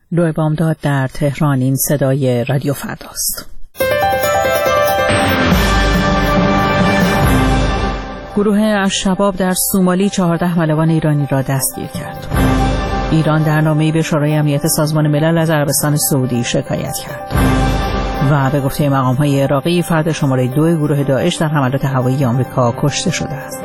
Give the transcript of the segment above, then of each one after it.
لوی بامداد در تهران. این صدای رادیو فرداست. گروه الشباب در سومالی 14 ملوان ایرانی را دستگیر کرد. ایران در نامه‌ای به شورای امنیت سازمان ملل از عربستان سعودی شکایت کرد و به گفته مقام‌های عراقی فرد شماره 2 گروه داعش در حملات هوایی آمریکا کشته شده است.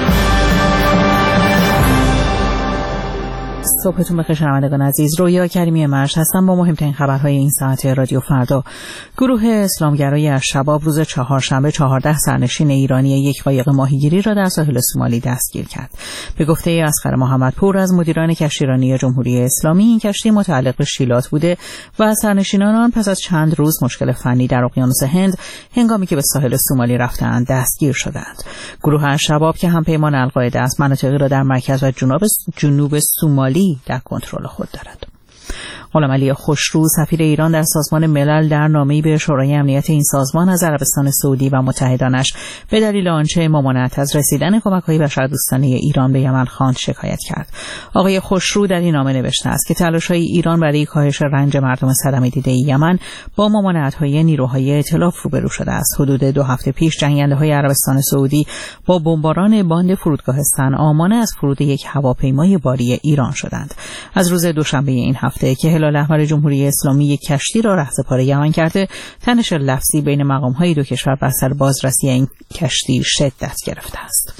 صبحتون بخیر شنوندگان عزیز. رویا کریمی مرج هستم با مهمترین خبرهای این ساعت رادیو فردا. گروه اسلامگرای الشباب روز چهارشنبه 14 سرنشین ایرانی یک قایق ماهیگیری را در ساحل سومالی دستگیر کرد. به گفته اصغر محمدپور از مدیران کشتیرانی جمهوری اسلامی، این کشتی متعلق به شیلات بوده و سرنشینان آن پس از چند روز مشکل فنی در اقیانوس هند هنگامی که به ساحل سومالی رفتند دستگیر شدند. گروه الشباب که همپیمان القاعده است، مناطقی را در مرکز و جنوب سومالی در کنترل خود دارد. غلام علی خوشرو سفیر ایران در سازمان ملل در نامه‌ای به شورای امنیت این سازمان از عربستان سعودی و متحدانش به دلیل آنچه ممانعت از رسیدن کمک‌های بشردوستانه ایران به یمن خواند شکایت کرد. آقای خوشرو در این نامه نوشته است که تلاش‌های ایران برای کاهش رنج مردم صدمه دیده یمن با ممانعت‌های نیروهای ائتلاف روبرو شده است. حدود 2 هفته پیش جنگنده‌های عربستان سعودی با بمباران باند فرودگاه صنعا مانع از فرود یک هواپیمای باری ایران شدند. از روز دوشنبه این هفته که هلال احمر جمهوری اسلامی یک کشتی را رهسپار یمن کرده، تنش لفظی بین مقام‌های دو کشور بر سر بازرسی این کشتی شدت گرفته است.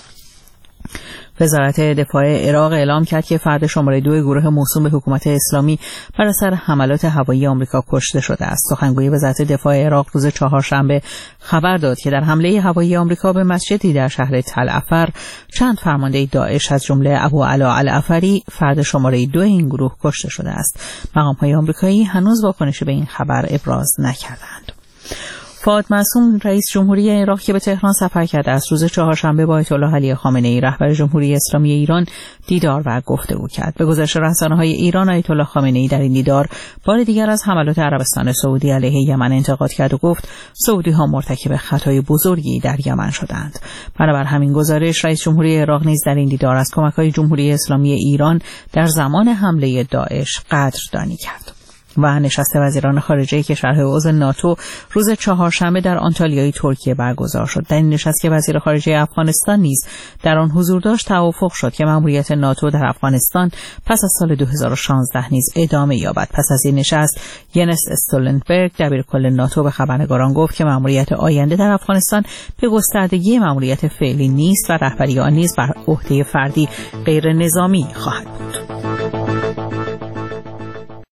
وزارت دفاع عراق اعلام کرد که فرد شماره 2 گروه موسوم به حکومت اسلامی بر اثر حملات هوایی آمریکا کشته شده است. سخنگوی وزارت دفاع عراق روز چهارشنبه خبر داد که در حمله هوایی آمریکا به مسجدی در شهر تل افر چند فرمانده داعش از جمله ابو علا العفری فرد شماره 2 این گروه کشته شده است. مقام‌های آمریکایی هنوز واکنشی به این خبر ابراز نکردند. فؤاد معصوم رئیس جمهوری عراق که به تهران سفر کرده است، روز چهارشنبه با آیت الله علی خامنه‌ای رهبر جمهوری اسلامی ایران دیدار و گفتگو کرد. به گزارش رسانه‌های ایران، آیت الله خامنه‌ای در این دیدار بار دیگر از حملات عربستان سعودی علیه یمن انتقاد کرد و گفت سعودی‌ها مرتکب خطای بزرگی در یمن شدند. بنابر همین گزارش، رئیس جمهوری عراق نیز در این دیدار از کمک‌های جمهوری اسلامی ایران در زمان حمله داعش قدردانی کرد. و نشست وزیران خارجه کشورهای عضو ناتو روز چهارشنبه در آنتالیای ترکیه برگزار شد. در این نشست که وزیر خارجه افغانستان نیز در آن حضور داشت، توافق شد که مأموریت ناتو در افغانستان پس از سال 2016 نیز ادامه یابد. پس از این نشست، ینس استولتنبرگ دبیرکل ناتو به خبرنگاران گفت که مأموریت آینده در افغانستان به گستردگی مأموریت فعلی نیست و رهبری آن نیز بر عهده فردی غیر نظامی خواهد بود.